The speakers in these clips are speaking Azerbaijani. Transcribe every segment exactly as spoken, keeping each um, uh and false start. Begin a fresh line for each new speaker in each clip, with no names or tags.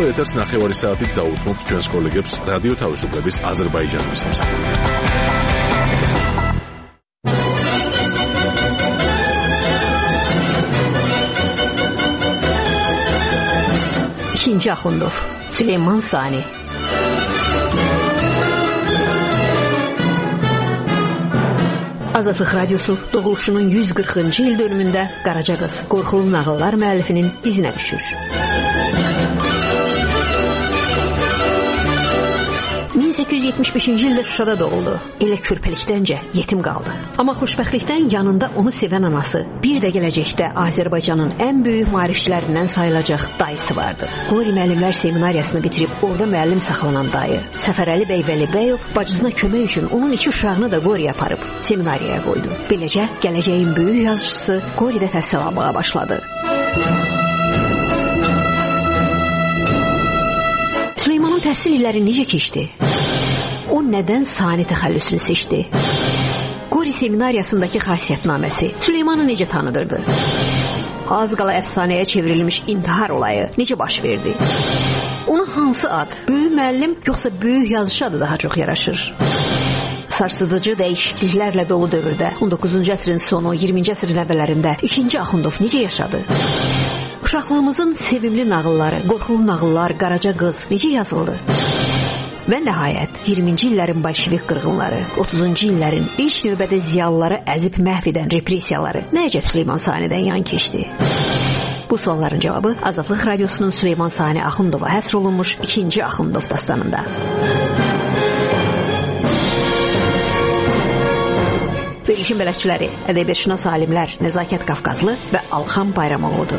ახლა ეთერს ნახევარი საათით დაუთმობ ჩვენს კოლეგებს რადიო თავისუფლების აზერბაიჯანის სამსახურიდან.
İkinci Axundov, Süleyman Sani. Azadlıq Radyosu doğuluşunun yüz qırxıncı il dönümündə Qaraca qız, Qorxulu nağıllar müəllifinin izinə düşür. min səkkiz yüz yetmiş beşinci ildə Şuşada doğuldu. Elə körpəlikdəncə yetim qaldı. Amma xoşbəxtlikdən yanında onu sevən anası, bir də gələcəkdə Azərbaycanın ən böyük maarifçilərindən sayılacaq dayısı vardı. Qori müəllimlər seminariyasını bitirib orada müəllim saxlanan dayı, Səfərəli bəy Vəlibəyov bacısına kömək üçün onun iki uşağını da Qoriyə aparıb seminariyaya qoydu. Beləcə gələcəyin böyük yazıçısı Qoridə təhsil almağa başladı. Süleymanın təhsil illəri necə keçdi? O nədən Sani təxəllüsünü seçdi? Qori seminariyasındakı xasiyyətnaməsi Süleymanı necə tanıdırdı? Az qala əfsanəyə çevrilmiş intihar olayı necə baş verdi? Ona hansı ad, böyük müəllim yoxsa böyük yazıcı adı daha çox yaraşır? Sarsıdıcı dəyişikliklərlə dolu dövrdə on doqquzuncu əsrin sonu, iyirminci əsrin əvvəllərində ikinci Axundov necə yaşadı? Uşaqlığımızın sevimli nağılları, qorxulu nağıllar, Qaraca qız necə yazıldı? Və nəhayət iyirminci illərin bolşevik qırğınları, otuzuncu illərin ilk növbədə ziyalıları əzib məhv edən repressiyaları nə əcəb Süleyman Sani'dən yan keçdi? Bu sualların cavabı Azadlıq Radyosunun Süleyman Sani Axundova həsr olunmuş ikinci Axundov dastanında. Verilişin bələdçiləri ədəbiyyatşünas alimlər Nəzakət Qafqazlı və Alxan Bayramoğludur.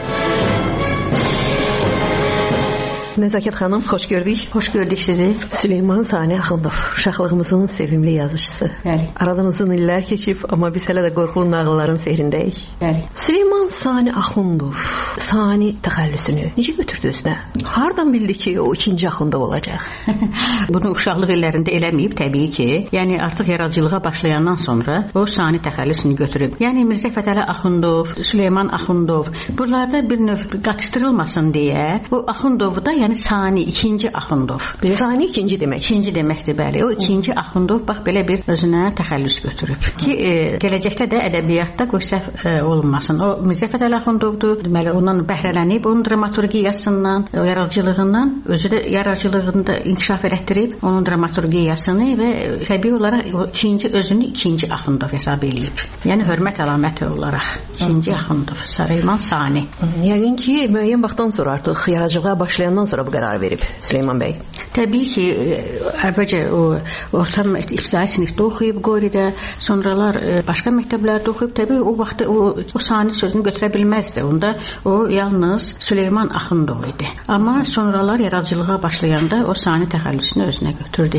Nəzakət xanım, xoş gördük.
Xoş gördük sizi.
Süleyman Sani Axundov, uşaqlığımızın sevimli yazıcısı.
Bəli.
Aradan uzun illər keçib, amma biz hələ də qorxulu nağılların sehrindəyik.
Bəli.
Süleyman Sani Axundov, Sani təxəllüsünü necə götürdü özünə? Hardan bildi ki, o ikinci Axundov olacaq?
Bunu uşaqlıq illərində eləməyib təbii ki. Yəni artıq yaradıcılığa başlayandan sonra o Sani təxəllüsünü götürüb. Yəni Mirzə Fətəli Axundov, Süleyman Axundov, buralarda bir növ qaçışdırılmasın deyə o Axundovu da yəni Sani, ikinci Axundov.
Sani ikinci demək.
İkinci deməkdir, bəli. O ikinci Axundov bax belə bir özünə təxəllüs götürüb. Ki e, gələcəkdə də ədəbiyyatda qoy səhv e, olunmasın. O Mirzə Fətəli Axundovdur. Deməli ondan bəhrələnib, onun dramaturgiyasından, o yaradıcılığından, özü də yaradıcılığında inkişaf elətdirib, onun dramaturgiyasını və təbii olaraq o ikinci özünü ikinci Axundov hesab eləyib. Yəni hörmət əlaməti olaraq ikinci Axundov, Süleyman Sani.
Yəqin ki, müəyyən vaxtdan sonra artıq yaradıcılığa başlayandan sonra bu qərarı verib Süleyman bəy.
Təbii ki, əvvəlcə o orta ibtidai sinifdə oxuyub Qoridə, sonralar başqa məktəblərdə oxuyub. Təbii o vaxtda o, o Sani sözünü götürə bilməzdi. Onda o yalnız Süleyman Axundov idi. Amma sonralar yaradıcılığa başlayanda o Sani təxəllüsünü özünə götürdü.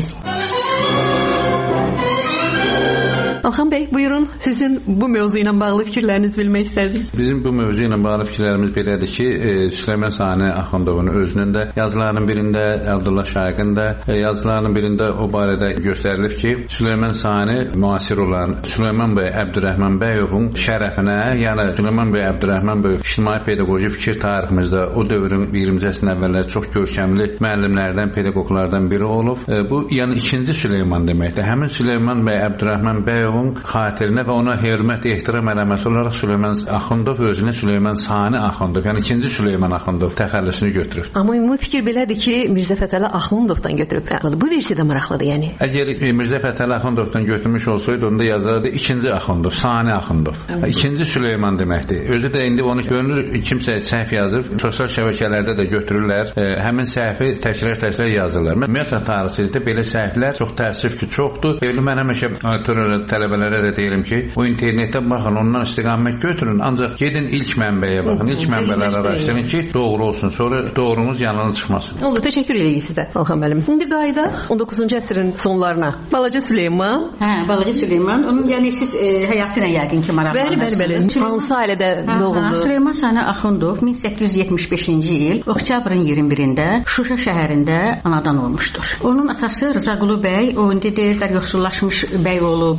Alxan bəy, buyurun, sizin bu mövzu ilə bağlı fikirlərinizi bilmək istərdik.
Bizim bu mövzu ilə bağlı fikirlərimiz belədir ki, e, Süleyman Sani Axundovun özünün də yazılarının birində, Abdullah Şaiqin də e, yazılarının birində o barədə göstərilib ki, Süleyman Sani müasir olan Süleyman bəy Əbdürrəhman bəyovun şərəfinə, yəni Süleyman bəy Əbdürrəhman bəy ictimai pedaqoji fikir tariximizdə o dövrün iyirminci əsrin əvvəlləri çox görkəmli müəllimlərdən, pedaqoqlardan biri olub. E, bu yəni ikinci Süleyman deməkdir. Həmin Süleyman bəy Əbdürrəhman bəyov xatirinə və ona hörmət, ehtiram eləməsi olaraq Süleyman Axundov özünə Süleyman Sani Axundov, yəni ikinci Süleyman Axundov təxəllüsünü götürüb.
Amma ümumi fikir belədir ki, Mirzə Fətəli Axundovdan götürüb. Bu versiya da maraqlıdır, yəni.
Əgər Mirzə Fətəli Axundovdan götürmüş olsaydı, onda yazardı ikinci Axundov, Sani Axundov. Evet. İkinci Süleyman deməkdir. Özü də indi onu görünür, kimsə səhv yazıb, sosial şəbəkələrdə də götürürlər, e, həmin səhvi təkrar-təkrar yazırlar. Ümumiyyətlə tarixçilikdə belə səhvlər çox təəssüf ki, çoxdur. Evli mən həmişə tələbələrə də deyirəm ki, o internetdə baxın, ondan istiqamət götürün, ancaq gedin ilk mənbəyə baxın, ilk mənbələri araşdırın ki, doğru olsun, sonra doğrunuz yanına çıxmasın.
Oldu, təşəkkür edirik sizə, Alxan müəllim. İndi qayıdaq on doqquzuncu əsrin sonlarına. Balaca Süleyman.
Hə, Balaca Süleyman, onun yəni siz e, həyatı ilə yəqin ki, maraqlanırsınız.
Bəli, bəli, bəli. Hansı ailədə doğuldu?
Süleyman Sani Axundov min səkkiz yüz yetmiş beşinci il oktyabrın iyirmi birində Şuşa şəhərində anadan olmuşdur. Onun atası Rızaqulu bəy, o indi deyirlər yoxsullaşmış bəy olub, nəsə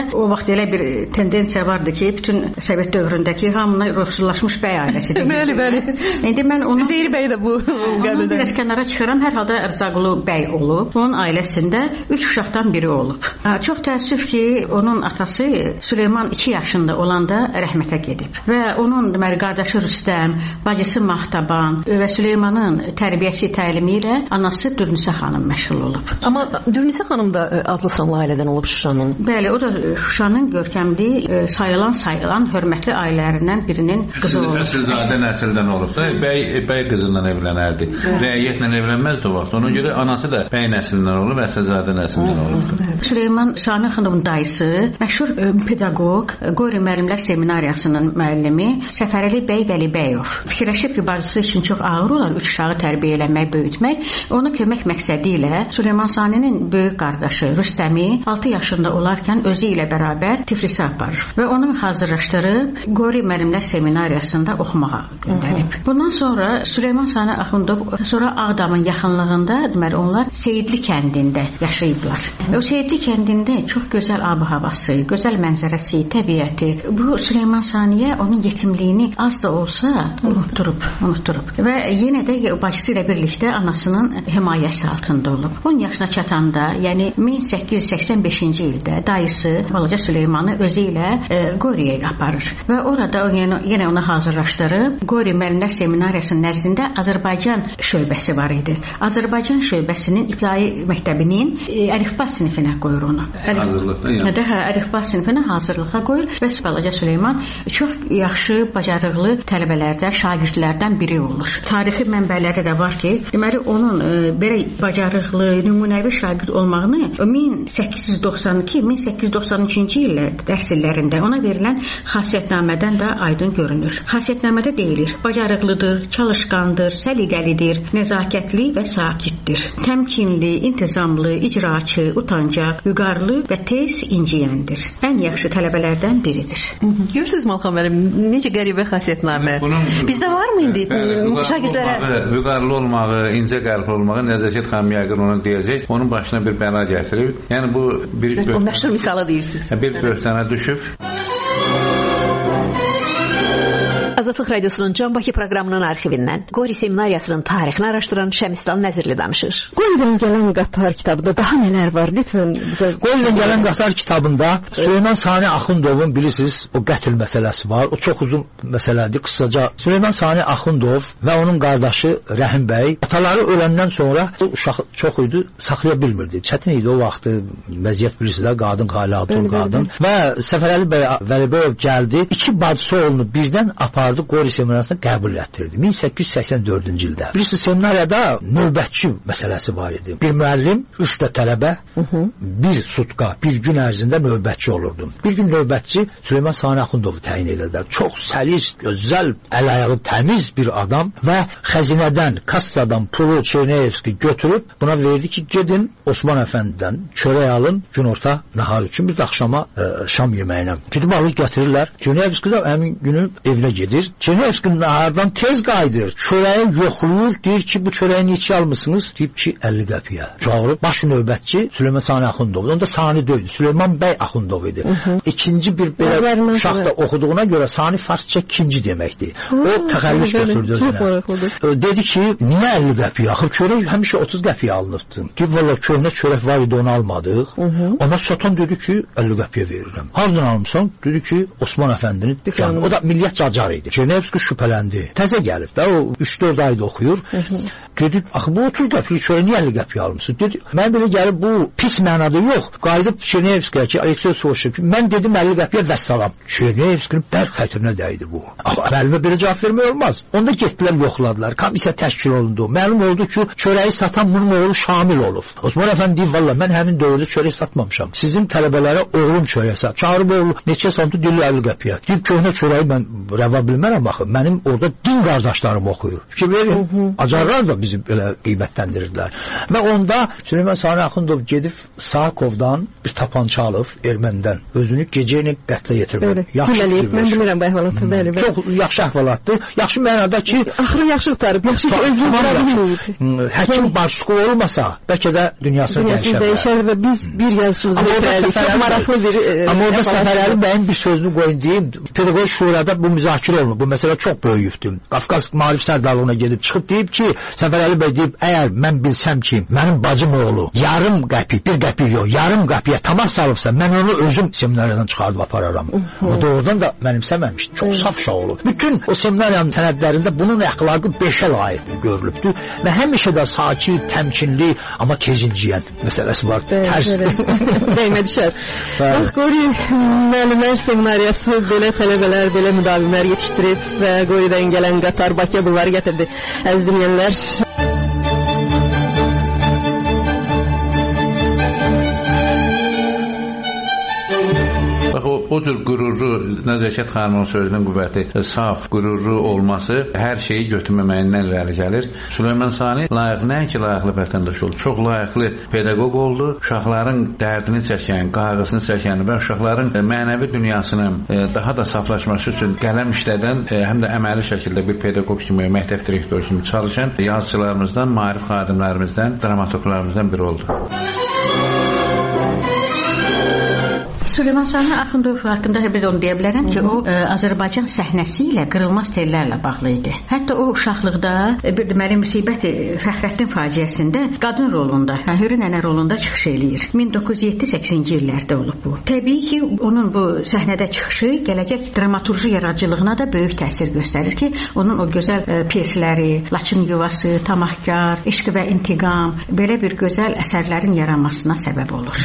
o vaxt elə bir tendensiya vardı ki, bütün Sovet dövründəki hamına ruhsuzlaşmış bəy ailəsidir.
Bəli, bəli.
İndi mən onu
Zeyri bəy də bu qəbildən.
Biraz kənara çıxıram. Hər halda Rızaqulu bəy olub. Onun ailəsində üç uşaqdan biri olub. Çox təəssüf ki, onun atası Süleyman iki yaşında olanda rəhmətə gedib və onun deməli qardaşı Rüstəm, bacısı Mahtaban və Süleymanın tərbiyəsi, təlimi ilə anası Dürnisə xanım məşğul olub.
Amma Dürnisə xanım da adlı sanlı ailədən olub Şuşanın.
Bəli, o da Şuşanın görkəmli, sayılan sayılan hörmətli ailələrindən birinin qızı olub.
Əsilzadə nəsildən olub da, bəy bəy qızından evlənərdi. Rəiyyətlə evlənməzdi o vaxt. Ona görə anası da bəy nəslindən olub, əsilzadə nəslindən olub.
Süleyman Sani xanımın dayısı, məşhur pedaqoq, Qori müəllimlər seminariyasının müəllimi Səfərəli bəy Vəlibəyov fikirləşib ki, bacısı üçün çox ağır olar üç uşağı tərbiyə eləmək, böyütmək. Ona kömək məqsədi ilə Süleyman Saninin böyük qardaşı Rüstəmi altı yaşında olarkən özü ilə bərabər Tiflisə aparır və onu hazırlaşdırıb Qori müəllimlər seminariyasında oxumağa göndərib. Bundan sonra Süleyman Sani Axundov sonra Ağdamın yaxınlığında, deməli onlar Seyidli kəndində yaşayıblar. Və o Seyidli kəndində çox gözəl ab-havası, gözəl mənzərəsi, təbiəti. Bu Süleyman Saniyə onun yetimliyini az da olsa unutturub, unutturub. Və yenə də bacısı ilə birlikdə anasının himayəsi altında olub. on yaşına çatanda, yəni min səkkiz yüz səksən beşinci ildə dayısı balaca Süleymanı özü ilə e, Qoriyə aparır və orada o yenə, yenə onu hazırlaşdırıb Qori müəllimlər seminariyasının nəzdində Azərbaycan şöbəsi var idi. Azərbaycan şöbəsinin ibtidai məktəbinin e, əlifba sinifinə qoyur onu.
Hazırlıqda yəni.
Hə, əlifba sinifinə hazırlığa qoyur və balaca Süleyman çox yaxşı, bacarıqlı tələbələrdən, şagirdlərdən biri olur. Tarixi mənbələrdə də var ki, deməli onun e, belə bacarıqlı, nümunəvi şagird olmağını min səkkiz yüz doxsan iki min səkkiz yüz doxsan üçüncü illər təhsillərində ona verilən xasiyyətnamədən də aydın görünür. Xasiyyətnamədə deyilir: bacarıqlıdır, çalışqandır, səliqəlidir, nəzakətli və sakitdir. Təmkinli, intizamlı, icraçı, utancaq, vüqarlı və tez inciyəndir. Ən yaxşı tələbələrdən biridir.
Görürsünüz Malxan müəllim, necə qəribə xasiyyətnamə. Bizdə var mı indi şagirdlərə?
Vüqarlı olmağı, incə qəlbli olmağı Nəzakət xanım yəqin onu deyəcək. Onun başına bir bəla gətirib. Yəni bu bir
o məşhur misalı deyirsiniz.
Bir böhtana düşüb.
Azadlıq Radiosunun Can Bakı proqramının arxivindən Qori seminariyasının tarixini araşdıran Şəmistan Nəzirli danışır.
Qoridən gələn qatar kitabında daha nələr var? Lütfən bizə.
Qoridən gələn qatar kitabında Süleyman Sani Axundovun bilirsiniz o qətl məsələsi var. O çox uzun məsələdir. Qısaca Süleyman Sani Axundov və onun qardaşı Rəhim bəy ataları öləndən sonra o uşaq çox idi, saxlaya bilmirdi. Çətin idi o vaxtı vəziyyət bilirsiniz, qadın xalatı qadın və Səfərəli bəy Vəlibəyov gəldi. İki bacısı oğlunu birdən apardı. Qori seminariyasına qəbul etdirdi. min səkkiz yüz səksən dördüncü ildə. Bilirsiniz, seminariyada növbətçi məsələsi var idi. Bir müəllim, üç də tələbə, hı -hı. bir sutka, bir gün ərzində növbətçi olurdu. Bir gün növbətçi Süleyman Sani Axundovu təyin edildi. Çox səlis, gözəl, əl-ayağı təmiz bir adam və xəzinədən, kassadan pulu Çerneyevski götürüb buna verdi ki, gedin Osman Əfəndidən çörək alın, günorta nahar üçün, bir də axşama e, şam yeməyinə. Gidib alıb gətirirlər. Çerneyevski də həmin günü evinə gedir. Çerneyevski nahardan tez qayıdır. Çörəyi yoxlayır, deyir ki, bu çörəyi neçə almısınız? Deyib ki, əlli qəpiyə. Çağırıb baş növbətçi Süleyman Sani Axundov. Onda Sani deyildi, Süleyman bəy Axundov idi. Hı -hı. İkinci bir belə uşaq da oxuduğuna görə Sani farsça ikinci deməkdir. O təxəllüs götürdü özünə. Dedi ki, niyə əlli qəpiyə? Axı çörək həmişə otuz qəpiyə alınırdı. Deyib, valla köhnə çörək var idi, onu almadıq. Hı -hı. Ona satan dedi ki, əlli qəpiyə verirəm. Hardan almışsan? Dedi ki, Osman Əfəndinin dükkanı. O da Milliət Cacar idi. Çerneyevski şübhələndi. Təzə gəlib də, o üç dörd ayda oxuyur. Hı -hı. Dedi, axı bu otuz qəpiyə çörək niyə əlli qəpiyə almışsın? Dedi, mən belə gəlib bu pis mənada yox. Qayıdıb Çerneyevskiyə ki, Aleksey soruşub ki, mən dedim əlli qəpiyə vəssalam. Çerneyevskinin bərk xətrinə dəydi bu. Axı, müəllimə belə cavab vermək olmaz. Onda getdilər, yoxladılar. Komissiya təşkil olundu. Məlum oldu ki, çörəyi satan bunun oğlu Şamil olub. Osman Əfəndi deyib, valla mən həmin dövrdə çörək satmamışam. Sizin tələbələrə oğlum çörək sat. Çağırıb oğlu neçə santu dili əlli qəpiyə. Deyib, köhnə çörəyi mən rəva bilməm. bilmərəm baxın, mənim orada din qardaşlarım oxuyur. Fikir verin, acarlar da bizi belə qiymətləndirirdilər. Və onda Süleyman Sani Axundov gedib Sakovdan bir tapança alıb ermənidən, özünü gecəyini qətlə yetirmədi.
Yaxşı, mən bilirəm bu əhvalatı, bəli, bəli.
Çox yaxşı əhvalatdır. Yaxşı mənada ki,
axırı yaxşı qurtarıb, yaxşı ki, özünü vura bilməyib.
Həkim başçı olmasa, bəlkə də dünyasını
dəyişər və biz bir yazışımızı verdik. Çox maraqlı bir
amma orada Səfərəli bəyin bir sözünü qoyun deyim. Pedaqoji şurada bu müzakirə olunur. Bu məsələ çox böyükdür. Qafqaz Maarif sərdarlığına gedib çıxıb deyib ki, Səfərəli bəy deyib, əgər mən bilsəm ki, mənim bacım oğlu yarım qəpik, bir qəpik yox, yarım qəpiyə tamam salıbsa, mən onu özüm seminariyadan çıxardıb apararam. O doğrudan da mənimsəməmiş. Çox saf uşaq olub. Bütün o seminariyanın sənədlərində bunun əxlaqı beşə layiq görülübdür və həmişə də sakit, təmkinli, amma tezinciyən məsələsi var. Tərs.
Dəymə düşər. Bax, Qori müəllimlər seminariyası belə tələbələr, belə müdavimlər yetişdirib və Qoridən gələn qatar Bakıya bunları gətirdi. Əziz dinləyənlər,
o cür qürurlu, Nəzəkət xanımın sözünün qüvvəti, saf, qürurlu olması hər şeyi götürməməyindən irəli gəlir. Süleyman Sani layiq, nəinki layiqli vətəndaş oldu, çox layiqli pedaqoq oldu. Uşaqların dərdini çəkən, qayğısını çəkən və uşaqların mənəvi dünyasının daha da saflaşması üçün qələm işlədən, həm də əməli şəkildə bir pedaqoq kimi, məktəb direktoru kimi çalışan yazıçılarımızdan, maarif xadimlərimizdən, dramaturqlarımızdan biri oldu.
Süleyman Sani Axundov haqqında bir onu deyə bilərəm ki, o ə, Azərbaycan səhnəsi ilə qırılmaz tellərlə bağlı idi. Hətta o uşaqlıqda bir deməli müsibət Fəxrəddin faciəsində qadın rolunda, Hürü nənə rolunda çıxış eləyir. min doqquz yüz yeddi səkkizinci illərdə olub bu. Təbii ki, onun bu səhnədə çıxışı gələcək dramaturji yaradıcılığına da böyük təsir göstərir ki, onun o gözəl ə, pyesləri, Laçın yuvası, Tamahkar, İşq və İntiqam belə bir gözəl əsərlərin yaranmasına səbəb olur.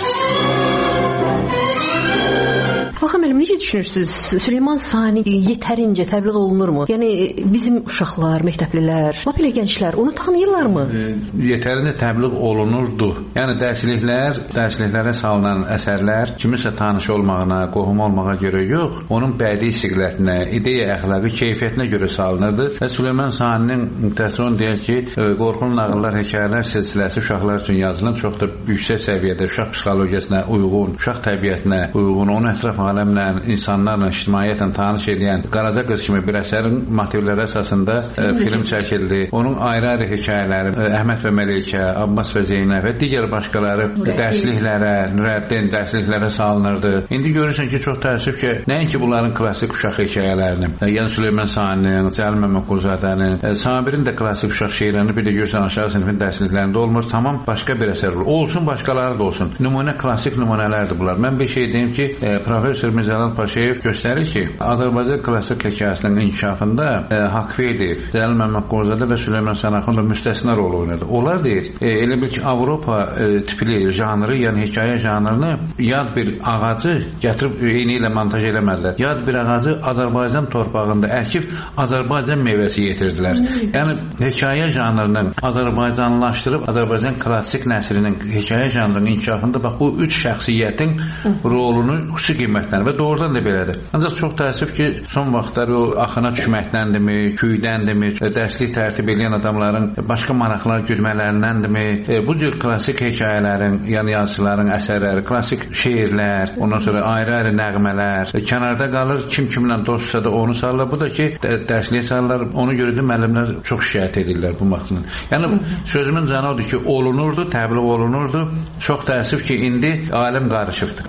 Baxın müəllim, necə düşünürsünüz? Süleyman Sani yetərincə təbliğ olunurmu? Yəni bizim uşaqlar, məktəblilər, lap elə gənclər onu tanıyırlarmı?
E, yetərincə təbliğ olunurdu. Yəni dərsliklər, dərsliklərə salınan əsərlər kimisə tanış olmağına, qohum olmağa görə yox, onun bədii siqlətinə, ideya əxlaqı, keyfiyyətinə görə salınırdı. Və Süleyman Saninin təsəvvürünü deyək ki, qorxulu nağıllar, hekayələr silsiləsi uşaqlar üçün yazılan çox da yüksək səviyyədə uşaq psixologiyasına uyğun, uşaq təbiətinə uyğun, onun ətraf aləmlə, insanlarla, ictimaiyyətlə tanış edən Qaraca qız kimi bir əsərin motivləri əsasında e, film çəkildi. Onun ayrı-ayrı hekayələri, e, Əhməd və Məlikə, Abbas və Zeynəb və digər başqaları dərsliklərə, Nürəddin dərsliklərə salınırdı. İndi görürsən ki, çox təəssüf ki, nəinki bunların klassik uşaq hekayələrini, e, yəni Süleyman Saninin, Cəlil Məmmədquluzadənin, e, Sabirin də klassik uşaq şeirlərini bir də görürsən aşağı sinifin dərsliklərində olmur. Tamam başqa bir əsər olur. Olsun, başqaları da olsun. Nümunə, klassik nümunələrdir bunlar. Mən bir şey deyim ki, e, Profesör Mirzəlal Paşayev göstərir ki, Azərbaycan klassik hekayəsinin inkişafında e, Haqverdiyev, Cəlil Məmmədquluzadə və Süleyman Sani Axundov müstəsna rol oynadı. Onlar deyir, e, elə bil ki, Avropa e, tipli janrı, yəni hekayə janrını yad bir ağacı gətirib eyni ilə montaj eləmədilər. Yad bir ağacı Azərbaycan torpağında əkib Azərbaycan meyvəsi yetirdilər. Yəni hekayə janrının Azərbaycanlaşdırıb Azərbaycan klassik nəsrinin hekayə janrının inkişafında bax bu üç şəxsiyyətin rolunu xüsusi qiymətlənir və doğrudan da belədir. Ancaq çox təəssüf ki, son vaxtlar o axına düşməkdəndirmi, küydəndirmi, dərslik tərtib edən adamların başqa maraqlar güdmələrindəndirmi, e, bu cür klassik hekayələrin, yəni yazıçıların əsərləri, klassik şeirlər, ondan sonra ayrı-ayrı nəğmələr, e, kənarda qalır, kim kimlə dostsa da onu salırlar. Bu da ki, dərsliyə salırlar, onu görə də müəllimlər çox şikayət edirlər bu vaxtdan. Yəni sözümün canı odur ki, olunurdu, təbliğ olunurdu. Çox təəssüf ki, indi aləm qarışıqdır.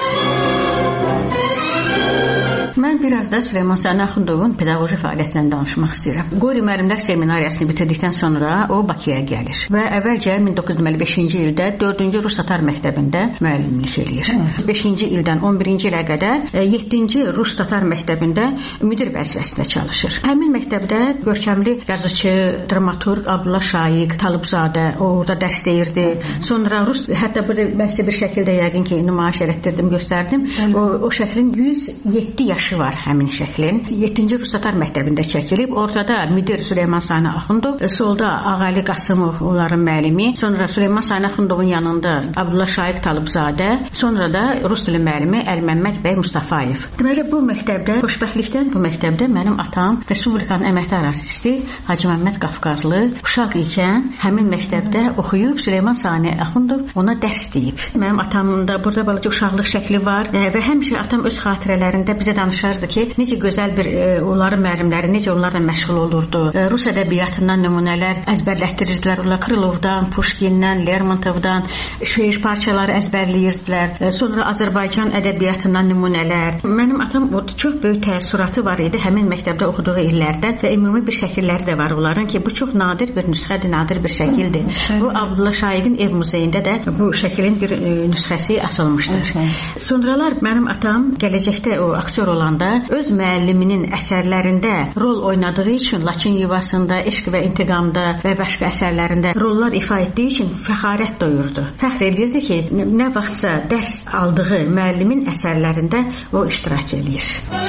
Mən biraz da Süleyman Sani Axundovun pedaqoji fəaliyyətindən danışmaq istəyirəm. Qori müəllimlər seminariyasını bitirdikdən sonra o Bakıya gəlir və əvvəlcə min doqquz yüz beşinci ildə dördüncü Rus Tatar məktəbində müəllimlik eləyir. beşinci ildən on birinci ilə qədər yeddinci Rus Tatar məktəbində müdir vəzifəsində çalışır. Həmin məktəbdə görkəmli yazıçı, dramaturq Abdullah Şaiq, Talıbzadə orada dərs deyirdi. Sonra Rus, hətta bu mən sizə bir şəkildə yəqin ki, nümayiş etdirdim, göstərdim. O, o şəklin yüz yeddi yaşı var. var həmin şəklin. yeddinci Rus Tatar məktəbində çəkilib. Ortada müdir Süleyman Sani Axundov, solda Ağali Qasımov onların müəllimi, sonra Süleyman Sani Axundovun yanında Abdullah Şaiq Talıbzadə, sonra da rus dili müəllimi Əlməmməd bəy Mustafayev. Deməli bu məktəbdə, xoşbəxtlikdən bu məktəbdə mənim atam Respublikanın əməkdar artisti Hacı Məmməd Qafqazlı uşaq ikən həmin məktəbdə oxuyub Süleyman Sani Axundov ona dərs deyib. Mənim atamın da burada balaca uşaqlıq şəkli var e, və həmişə atam öz xatirələrində bizə danışardı ki, necə gözəl bir e, onların müəllimləri necə onlarla məşğul olurdu. E, Rus ədəbiyyatından nümunələr əzbərlətdirirdilər. Onlar Krılovdan, Puşkindən, Lermontovdan şeir parçaları əzbərləyirdilər. E, sonra Azərbaycan ədəbiyyatından nümunələr. Mənim atam orada çox böyük təəssüratı var idi həmin məktəbdə oxuduğu illərdə və ümumi bir şəkilləri də var onların ki, bu çox nadir bir nüsxədir, nadir bir şəkildir. Bu Abdullah Şaiqin ev muzeyində də bu şəklin bir e, nüsxəsi asılmışdır. Sonralar mənim atam gələcəkdə o aktyor olanda öz müəlliminin əsərlərində rol oynadığı üçün Laçın yuvasında, Eşq və İntiqamda və başqa əsərlərində rollar ifa etdiyi üçün fəxarət duyurdu. Fəxr edirdi ki, nə vaxtsa dərs aldığı müəllimin əsərlərində o iştirak edir.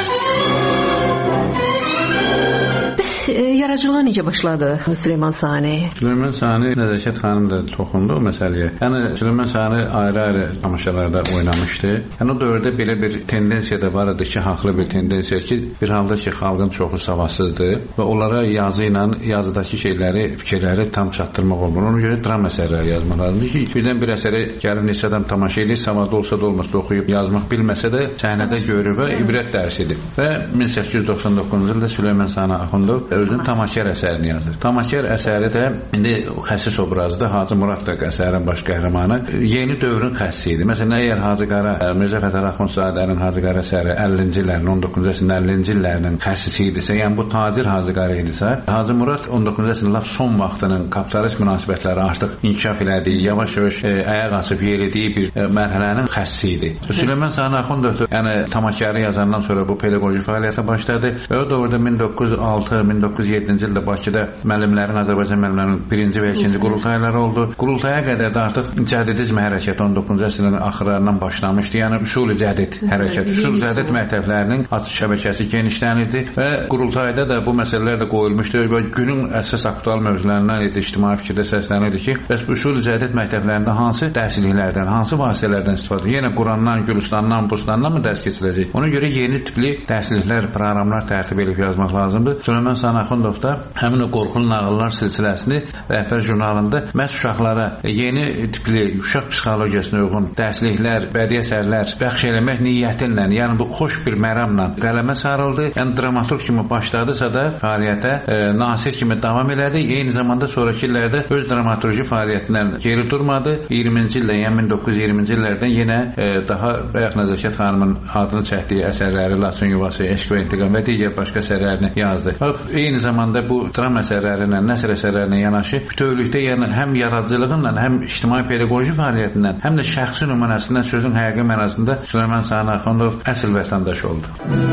Yaradıcılığa necə başladı Süleyman Sani?
Süleyman Sani Nəzəkət xanım da toxundu o məsələyə. Yəni Süleyman Sani ayrı-ayrı tamaşalarda oynamışdı. Yəni o dövrdə belə bir tendensiya da var idi ki, haqlı bir tendensiya ki, bir halda ki, xalqın çoxu savadsızdır və onlara yazı ilə yazıdakı şeyləri, fikirləri tam çatdırmaq olmur. Ona görə dram əsərləri yazmaq lazımdır ki, birdən bir əsəri gəlib neçə adam tamaşa edir, savadlı olsa da olmasa da oxuyub yazmaq bilməsə də səhnədə görür və ibrət dərsidir. Və min səkkiz yüz doxsan doqquzuncu ildə Süleyman Sani Axundov özünün Tamaşər əsərini yazır. Tamaşər əsəri də indi xəsis obrazıdır. Hacı Murad da əsərin baş qəhrəmanı. Yeni dövrün xəssisi idi. Məsələn, əgər Hacı Qara, Mirzə Fətəli Axundzadənin Hacı Qara əsəri əllinci illərin, on doqquzuncu əsrin əllinci illərinin xəssisi idisə, yəni bu tacir Hacı Qara idisə, Hacı Murad on doqquzuncu əsrin lap son vaxtının kapitalist münasibətləri artıq inkişaf elədiyi, yavaş-yavaş e, ayaq açıb yeridiyi bir e, mərhələnin xəssisi idi. Süleyman Sani Axundov yəni Tamaşəri yazandan sonra bu pedaqoji fəaliyyətə başladı və o dövrdə min doqquz yüz altı min doqquz yüz yeddinci ildə Bakıda müəllimlərin, Azərbaycan müəllimlərinin birinci və ikinci qurultayları oldu. Qurultaya qədər də artıq cədidizm hərəkəti on doqquzuncu əsrin axırlarından başlamışdı. Yəni üsul-i cədid hərəkəti, üsul-i cədid məktəblərinin açıq şəbəkəsi genişlənirdi və qurultayda da bu məsələlər də qoyulmuşdu və günün əsas aktual mövzularından idi, ictimai fikirdə səslənirdi ki, bəs bu üsul-i cədid məktəblərində hansı dərsliklərdən, hansı vasitələrdən istifadə edilir? Yenə Qurandan, Gülüstandan, Bustandan mı dərs keçiriləcək? Ona görə yeni tipli dərsliklər, proqramlar tərtib edib yazmaq lazımdır. Süleyman Sani Axundov da həmin o qorxulu nağıllar silsiləsini Rəhbər jurnalında məhz uşaqlara yeni tipli uşaq psixologiyasına uyğun dərsliklər, bədii əsərlər bəxş eləmək niyyəti ilə, yəni bu xoş bir məramla qələmə sarıldı. Yəni dramaturq kimi başladısa da fəaliyyətə e, nasir kimi davam elədi. Eyni zamanda sonrakı illərdə öz dramaturji fəaliyyətindən geri durmadı. iyirminci ildə, yəni min doqquz yüz iyirminci illərdən yenə e, daha bayaq Nəzəkət xanımın adını çəkdiyi əsərləri Laçın yuvası, Eşq və İntiqam və digər başqa əsərlərini yazdı. Bax, eyni zamanda bu dram əsərlərinə, nəsr əsərlərinə yanaşı bütövlükdə yəni həm yaradıcılığınla, həm ictimai pedaqoji fəaliyyətindən, həm də şəxsi nümunəsindən sözün həqiqi mənasında Süleyman Sani Axundov əsl vətəndaş oldu.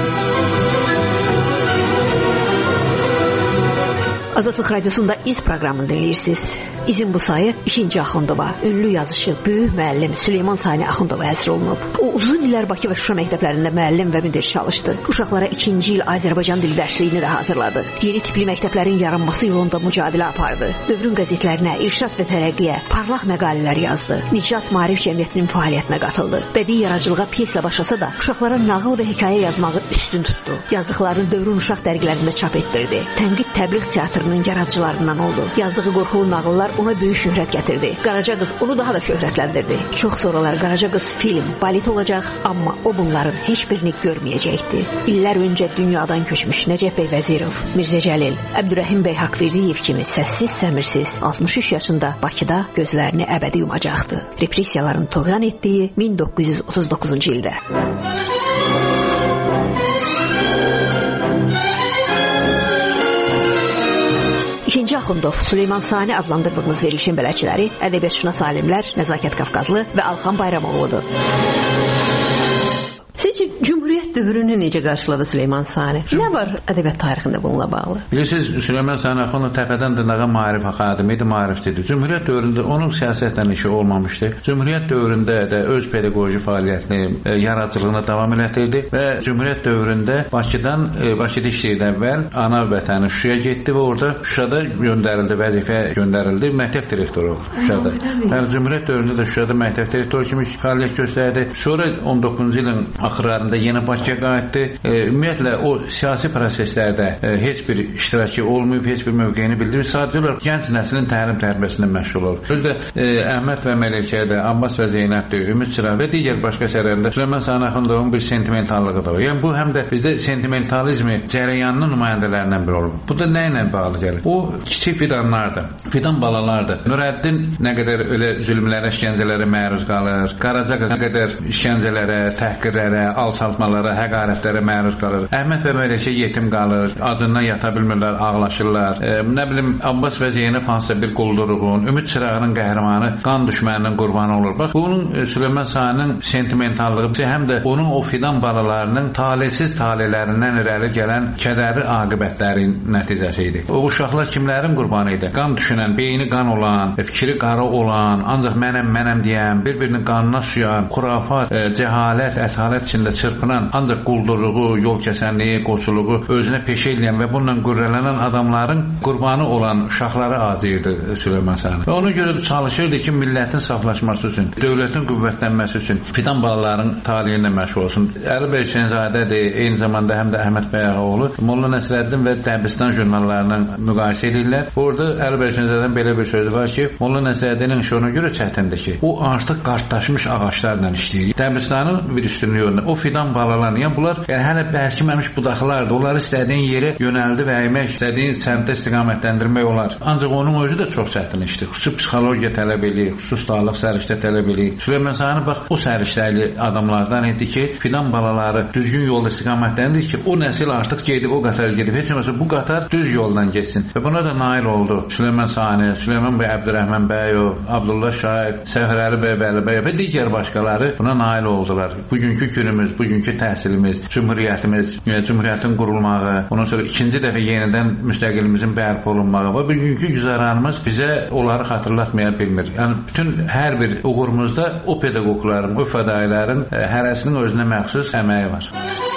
Azadlıq Radiosunda İz proqramını dinləyirsiniz. İzin bu sayı ikinci Axundova, ünlü yazışı, böyük müəllim Süleyman Sani Axundova həsr olunub. O uzun illər Bakı və Şuşa məktəblərində müəllim və müdir çalışdı. Uşaqlara ikinci il Azərbaycan dili dərsliyini də hazırladı. Yeni tipli məktəblərin yaranması yolunda mücadilə apardı. Dövrün qəzetlərinə, İrşad və Tərəqqiyə parlaq məqalələr yazdı. Nicat Maarif Cəmiyyətinin fəaliyyətinə qatıldı. Bədii yaradıcılığa pyeslə başlasa da uşaqlara nağıl və hekayə yazmağı üstün tutdu. Yazdıqlarını dövrün uşaq dərgilərində çap etdirdi. Tənqid təbliğ teatrının yaradıcılarından oldu. Yazdığı qorxulu nağıllar ona böyük şöhrət gətirdi. Qaraca qız onu daha da şöhrətləndirdi. Çox sonralar Qaraca qız film, balet olacaq, amma o bunların heç birini görməyəcəkdi. İllər öncə dünyadan köçmüş Nəcəf bəy Vəzirov, Mirzə Cəlil, Əbdürrəhim bəy Haqverdiyev kimi səssiz səmirsiz altmış üç yaşında Bakıda gözlərini əbədi yumacaqdı. Repressiyaların toğyan etdiyi min doqquz yüz otuz doqquzuncu ildə. İkinci Axundov, Süleyman Sani adlandırdığımız verilişin bələdçiləri ədəbiyyatşünas alimlər Nəzakət Qafqazlı və Alxan Bayramoğludur. Sizcə Cümhuriyyət Sovet dövrünü necə qarşıladı Süleyman Sani? Nə var ədəbiyyat tarixində bununla bağlı?
Bilirsiniz, Süleyman Sani Axundov təpədən dırnağa maarif akademi idi, maarifçidir. Cümhuriyyət dövründə onun siyasətlə işi olmamışdı. Cümhuriyyət dövründə də öz pedaqoji fəaliyyətini, e, yaradıcılığına davam etdirdi və Cümhuriyyət dövründə Bakıdan, e, Bakıda işləyirdi əvvəl, ana vətəni Şuşaya getdi və orada Şuşada göndərildi, vəzifə göndərildi, məktəb direktoru Şuşada. Yəni Cümhuriyyət dövründə də Şuşada məktəb direktoru kimi fəaliyyət göstərdi. Sonra on doqquzuncu ilin axırlarında yenə Bakıya qayıtdı. E, ümumiyyətlə o siyasi proseslərdə e, heç bir iştirakçı olmayıb, heç bir mövqeyini bildirmir. Sadəcə olaraq gənc nəslin təlim tərbiyəsində məşğul olur. Özdə e, Əhməd və Məlikədə, Abbas və Zeynəbdir, Ümid Çırağı və digər başqa əsərlərində Süleyman Sani Axundovun bir sentimentallığı da var. Yəni bu həm də bizdə sentimentalizmi cərəyanının nümayəndələrindən biri olur. Bu da nə ilə bağlı gəlir? O kiçik fidanlardır, fidan balalardır. Nurəddin nə qədər elə zülmlərə, işgəncələrə məruz qalır, Qaraca qız nə qədər işgəncələrə, təhqirlərə, alçaltmalara, həqarətlərə məruz qalır. Əhməd və Məlikə yetim qalır, acından yata bilmirlər, ağlaşırlar. E, nə bilim Abbas və Zeynəb hansısa bir qulduruğun, Ümid Çırağının qəhrəmanı qan düşməninin qurbanı olur. Bax, bunun e, Süleyman Sani'nin sentimentallığı həm də onun o fidan balalarının talihsiz talihlərindən irəli gələn kədərli aqibətlərin nəticəsi idi. O uşaqlar kimlərin qurbanı idi? Qan düşünən, beyni qan olan, fikri qara olan, ancaq mənəm, mənəm deyən, bir-birinin qanına suyan, xurafat, e, cəhalət, ətalət içində çırpınan, ancaq qulduruğu, yol kəsənliyi, qoçuluğu özünə peşə eləyən və bununla qürrələnən adamların qurbanı olan uşaqları acıyırdı Süleyman Sani. Və ona görə də çalışırdı ki, millətin saflaşması üçün, dövlətin qüvvətlənməsi üçün fidan balaların taliyinlə məşğul olsun. Əli bəy Hüseynzadədir, eyni zamanda həm də Əhməd bəy Ağaoğlu Molla Nəsrəddin və Dəbistan jurnallarının müqayisə edirlər. Orada Əli bəy Hüseynzadənin belə bir sözü var ki, Molla Nəsrəddinin işi ona görə çətindir ki, o artıq qartdaşmış ağaclarla işləyir. Dəbistanın bir üstünlüyü onda. O fidan balalarını, yəni bunlar yəni hələ bərkiməmiş budaqlardır. Onları istədiyin yerə yönəldi və əymək, istədiyin səmtə istiqamətləndirmək olar. Ancaq onun özü də çox çətin işdir. Xüsusi psixologiya tələb eləyir, xüsusi sağlıq səriştə tələb eləyir. Süleyman Sani bax o səriştəli adamlardan idi ki, fidan balaları düzgün yolda istiqamətləndir ki, o nəsil artıq gedib, o qatar gedib. Heç olmasa bu qatar düz yoldan getsin. Və buna da nail oldu. Süleyman Sani, Süleyman bəy Əbdürrəhman bəyov, Abdullah Şahid, Səfərəli bəy Vəlibəyov və digər başqaları buna nail oldular. Bugünkü günümüz, bugünkü təhsilimiz, cümhuriyyətimiz, cümhuriyyətin qurulmağı, ondan sonra ikinci dəfə yenidən müstəqilimizin bərpa olunmağı və bugünkü güzəranımız bizə onları xatırlatmaya bilmir. Yəni bütün hər bir uğurumuzda o pedaqoqların, o fədailərin hərəsinin özünə məxsus əməyi var.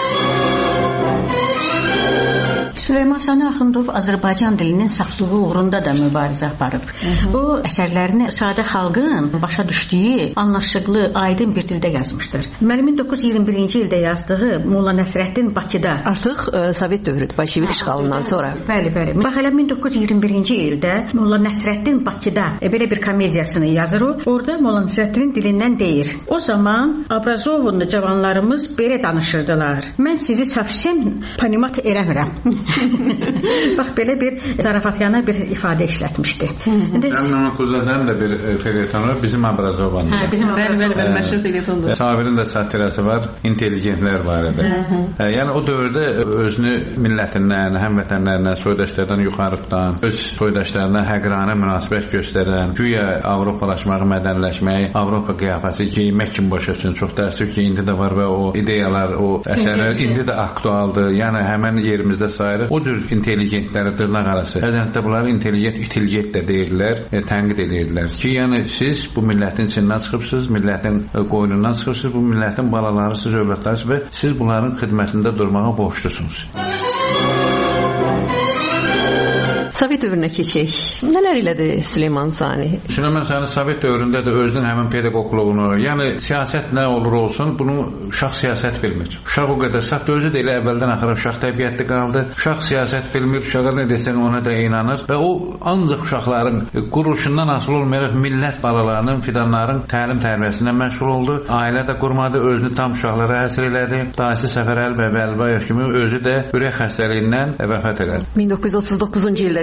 Süleyman Sani Axundov Azərbaycan dilinin saflığı uğrunda da mübarizə aparıb. O əsərlərini sadə xalqın başa düşdüyü, anlaşıqlı, aydın bir dildə yazmışdır. Mənim min doqquz yüz iyirmi birinci ildə yazdığı Molla Nəsrəddin Bakıda.
Artıq e, Sovet dövrüdür, Bolşevik işğalından sonra.
Bəli, bəli. Bax elə min doqquz yüz iyirmi birinci ildə Molla Nəsrəddin Bakıda e, belə bir komediyasını yazır o. Orada Molla Nəsrəddinin dilindən deyir. O zaman Abrazovun cavanlarımız belə danışırdılar. Mən sizi savsem panimat eləmirəm. Bax belə bir zarafatyana bir ifadə işlətmişdi.
Əmin Kuzadan da bir felyeton var, bizim Abrazovandır.
Hə, bizim
Abrazovandır. Məşhur felyetondur.
Sabirin də satirası var, intelligentlər barədə. Yəni o dövrdə özünü millətindən, həmvətənlərindən, soydaşlardan yuxarı tutan, öz soydaşlarına həqranə münasibət göstərən, güya Avropalaşmağı, mədənləşməyi, Avropa qiyafəsi geyinmək kimi başa düşün. Çox təəssüf ki, indi də var və o ideyalar, o əsərlər indi də aktualdır. Yəni həmin yerimizdə sayılır. O cür intelligentləri dırnaq arası. Əzəntdə bunları intelligent, itilgent də deyirlər, e, tənqid edirdilər ki, yəni siz bu millətin içindən çıxıbsınız, millətin e, qoynundan çıxıbsınız, bu millətin balalarısınız, övladlarısınız və siz bunların xidmətində durmağa borçlusunuz.
Sovet dövrünə keçək. Nələr elədi Süleyman Sani?
Süleyman Sani Sovet dövründə də özünün həmin pedaqoqluğunu, yəni siyasət nə olur olsun, bunu uşaq siyasət bilmir. Uşaq o qədər saf özü də elə əvvəldən axıra uşaq təbiətli qaldı. Uşaq siyasət bilmir, uşağa nə desən ona da inanır və o ancaq uşaqların quruluşundan asılı olmayaraq millət balalarının, fidanların təlim tərbiyəsindən məşğul oldu. Ailə də qurmadı, özünü tam uşaqlara həsr elədi. Dayısı Səfərəli bəy Vəlibəyov kimi özü də ürək xəstəliyindən vəfat elədi.
min doqquz yüz otuz doqquzuncu ildə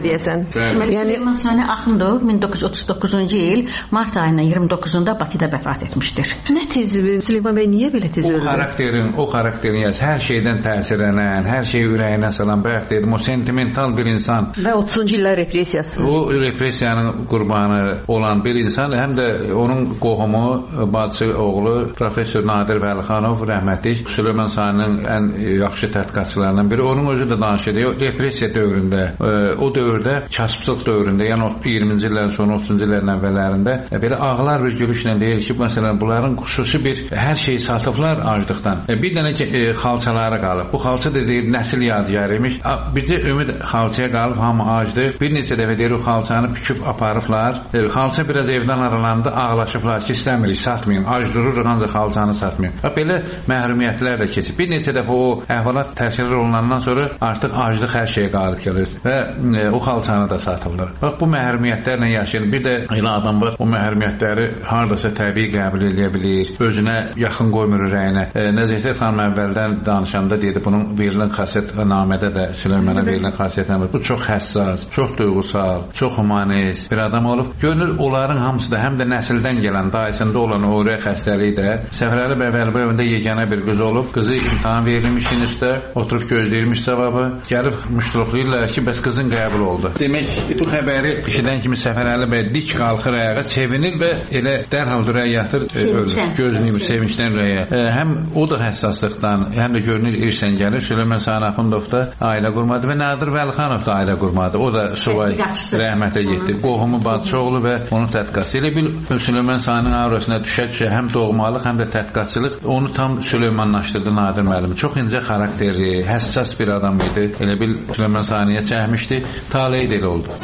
deyəsən.
Deməli,
Yəni
Süleyman Sani Axundov min doqquz yüz otuz doqquzuncu il mart ayının iyirmi doqquzunda Bakıda vəfat etmişdir.
nə tez Süleyman bəy niyə belə tez
O
öldü?
xarakterin, o xarakterin yəni hər şeydən təsirlənən, hər şeyi ürəyinə salan, bayaq dedim, o sentimental bir insan.
Və otuzuncu illər repressiyası.
O repressiyanın qurbanı olan bir insan, həm də onun qohumu, bacısı, oğlu professor Nadir Vəlixanov rəhmətlik Süleyman Saninin ən yaxşı tədqiqatçılarından biri. Onun özü də danışır. Repressiya dövründə, o dövrdə kasıbçılıq dövründə, yəni iyirminci illərin sonu, otuzuncu illərin əvvəllərində belə ağlar bir gülüşlə deyir ki, məsələn, bunların xüsusi bir hər şeyi satıblar aclıqdan. Bir dənə ki, e, xalçaları qalıb. Bu xalça da deyir, nəsil yadigarı imiş. Bizə ümid xalçaya qalıb, hamı acdı. Bir neçə dəfə deyir, o xalçanı büküb aparıblar. E, xalça biraz evdən aralandı, ağlaşıblar ki, istəmirik, satmayın. Ac dururuq, ancaq xalçanı satmayın. Belə məhrumiyyətlər də keçib. Bir neçə dəfə o əhvalat təşkil olunandan sonra artıq aclıq hər şeyə qalib gəlir və e, o xalçanı da satırlar. Bax, bu məhrumiyyətlərlə yaşayır. Bir də elə adam var, o məhrumiyyətləri hardasa təbii qəbul edə bilir, özünə yaxın qoymur ürəyinə. E, Nəzəkət xanım əvvəldən danışanda deyirdi, bunun verilən xasiyyətnamədə də Süleymana verilən xasiyyətnamə. Bu çox həssas, çox duyğusal, çox humanist bir adam olub. Görünür, onların hamısı da həm də nəsildən gələn, dayısında olan o ürək xəstəliyi də Səfərəli bəy Vəlibəyovun yeganə bir qız olub. Qızı imtahan verilmiş inistitdə, oturub gözləyirmiş cavabı. Gəlib müştuluqlayırlar ki, bəs qızın qəbul oldu. Demək, bu xəbəri eşidən kimi Səfərəli bəy dik qalxır ayağa, sevinir və elə dərhal ürəyə yatır, ölür. Gözləyir, sevincdən ürəyə. E, həm o da həssaslıqdan, həm də görünür irsən gəlir. Süleyman Sani Axundov da ailə qurmadı və Nadir Vəlixanov da ailə qurmadı. O da subay rəhmətə getdi. Qohumu bacısı oğlu və onun tədqiqatçısı. Elə bil Süleyman Saninin aurasına düşə-düşə həm doğmalıq, həm də tədqiqatçılıq onu tam Süleymanlaşdırdı Nadir müəllim. Çox incə xarakterli, həssas bir adam idi. Elə bil Süleyman Saniyə çəkmişdi. Taleyi də elə oldu.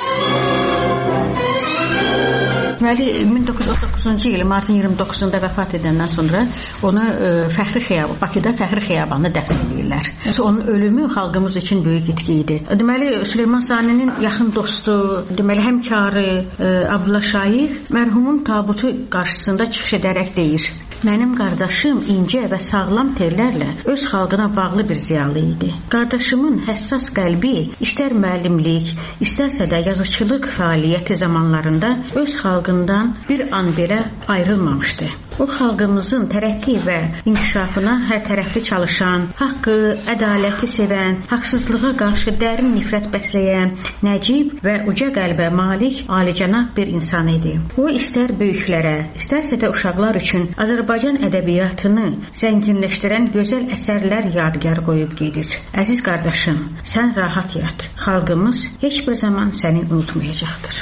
Deməli, min doqquz yüz otuz doqquzuncu il martın iyirmi doqquzunda vəfat edəndən sonra onu e, Fəxri Xiyaban, Bakıda Fəxri Xiyabanında dəfn edirlər. Onun ölümü xalqımız üçün böyük itki idi. Deməli, Süleyman Saninin yaxın dostu, deməli həmkarı e, Abdullah Şaiq mərhumun tabutu qarşısında çıxış edərək deyir: "Mənim qardaşım incə və sağlam tellərlə öz xalqına bağlı bir ziyalı idi. Qardaşımın həssas qəlbi istər müəllimlik, istərsə də yazıçılıq fəaliyyəti zamanlarında öz xalqından bir an belə ayrılmamışdı. O xalqımızın tərəqqi və inkişafına hər tərəfli çalışan, haqqı, ədaləti sevən, haqsızlığa qarşı dərin nifrət bəsləyən, nəcib və uca qəlbə malik alicənab bir insan idi. O istər böyüklərə, istərsə də uşaqlar üçün Azərbaycan ədəbiyyatını zənginləşdirən gözəl əsərlər yadigar qoyub gedir. Əziz qardaşım, sən rahat yat. Xalqımız heç bir zaman səni unutmayacaqdır."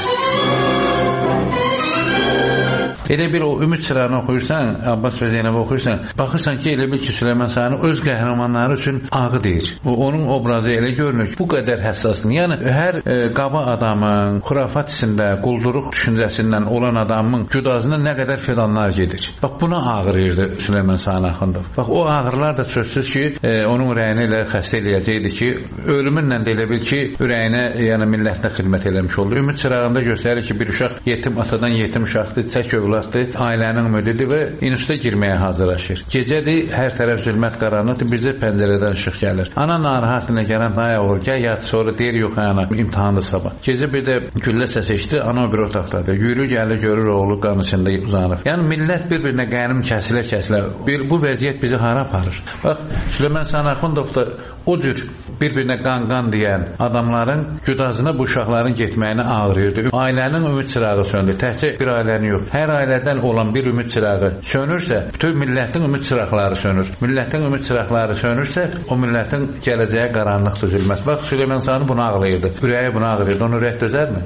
Elə bir o Ümid Çırağını oxuyursan, Abbas və Zeynəbi oxuyursan, baxırsan ki, elə bil ki, Süleyman Sani öz qəhrəmanları üçün ağı deyir. O, onun obrazı elə görünür ki, bu qədər həssasdır. Yəni, hər e, qaba adamın, xurafat içində, qulduruq düşüncəsindən olan adamın cudazına nə qədər fidanlar gedir. Bax, buna ağrıyırdı Süleyman Sani Axundov. Bax, o ağrılar da sözsüz ki, e, onun ürəyini elə xəstə eləyəcəkdi ki, ölümünlə də elə bil ki, ürəyinə, yəni millətinə xidmət eləmiş oldu. Ümid Çırağında göstərir ki, bir uşaq yetim atadan yetim uşaqdır, çək övlad ailənin müdiri və instituta girməyə hazırlaşır. Gecədir, hər tərəf zülmət qaranlıqdır, bircə pəncərədən işıq gəlir. Ana narahatına gələn daya olur, gəl yat, sonra deyir, yox ana, imtahandır sabah. Gecə bir də güllə səs eşitdi, ana bir otaqdadır. Yürü, gəlir, görür oğlu qan içində uzanır. Yəni millət bir-birinə qənim kəsilə-kəsilə. Bir, bu vəziyyət bizi hara aparır? Bax, Süleyman Sani Axundov da o cür bir-birinə qan-qan deyən adamların cudazına bu uşaqların getməyini ağrıyırdı. Ailənin ümid çırağı söndü. Təhcə bir ailənin yox. Hər ailədən olan bir ümid çırağı sönürsə, bütün millətin ümid çıraqları sönür. Millətin ümid çıraqları sönürsə, o millətin gələcəyə qaranlıq düzülməz. Bax, Süleyman Sani bunu ağlayırdı. Ürəyi bunu ağlayırdı. Onu ürək dözərmi?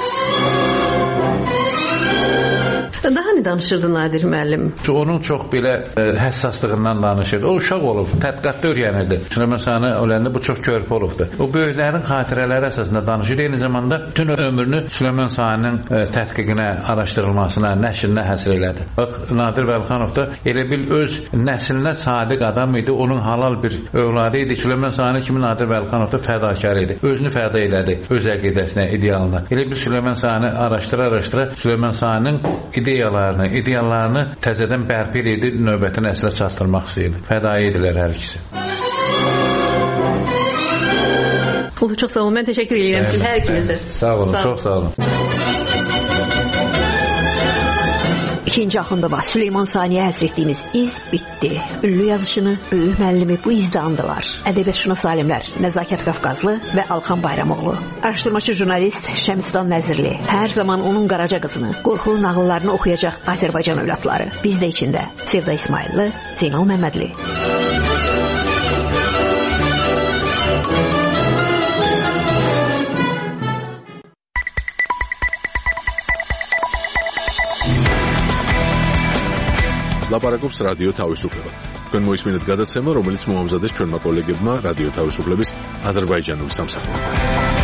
Daha nə danışırdı Nadir müəllim?
Onun çox belə ə, həssaslığından danışırdı. O uşaq olub, tədqiqatda öyrənirdi. Süleyman Sani öləndə bu çox körpə olubdu. O böyüklərin xatirələri əsasında danışır. Eyni zamanda bütün ömrünü Süleyman Saninin ə, tədqiqinə, araşdırılmasına, nəşrinə həsr elədi. Bax, Nadir Vəlixanov da elə bil öz nəslinə sadiq adam idi. Onun halal bir övladı idi. Süleyman Sani kimi Nadir Vəlixanov da fədakar idi. Özünü fəda elədi, öz əqidəsinə, idealına. Elə bil Süleyman Sani araşdıra-araşdıra Süleyman Saninin ideyalarını, ideallarını təzədən bərpa edib növbəti nəslə çatdırmaq istəyirdi. Fədai idilər hər ikisi.
Çox sağ olun. Mən təşəkkür edirəm sizin hər ikinizə.
Sağ olun, çox sağ olun.
İkinci Axundova Süleyman Saniyə həsr etdiyimiz iz bitdi. Ünlü yazıçını, böyük müəllimi bu izdə andılar. Ədəbiyyatşünas alimlər Nəzakət Qafqazlı və Alxan Bayramoğlu. Araşdırmaçı jurnalist Şəmistan Nəzirli. Hər zaman onun Qaraca qızını, qorxulu nağıllarını oxuyacaq Azərbaycan övladları. Biz də içində. Sevda İsmaillı, Zeynal Məmmədli.
ლაპარაკობს რადიო თავისუფლება. თქვენ მოისმინეთ გადაცემა, რომელიც მოამზადეს ჩვენმა კოლეგებმა რადიო თავისუფლების აზერბაიჯანული სამსახურიდან.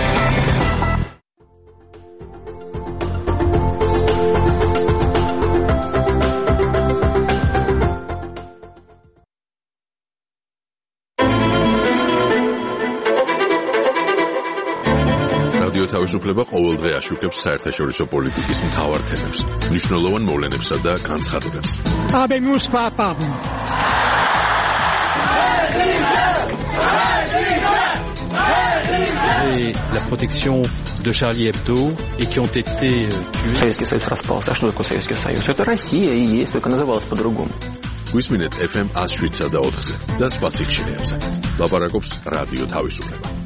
რადიო თავისუფლება ყოველდღე აშუქებს საერთაშორისო პოლიტიკის მთავარ თემებს, მნიშვნელოვან მოვლენებსა და განცხადებებს.
Et la protection de Charlie Hebdo et qui ont été tués.
Советский Союз распался. А что такое Советский Союз? Это Россия и есть, только называлась по-другому.
გვისმინეთ ეფ ემ one oh seven და ოთხზე და სხვა სიგნალებზე. ლაპარაკობს რადიო თავისუფლება.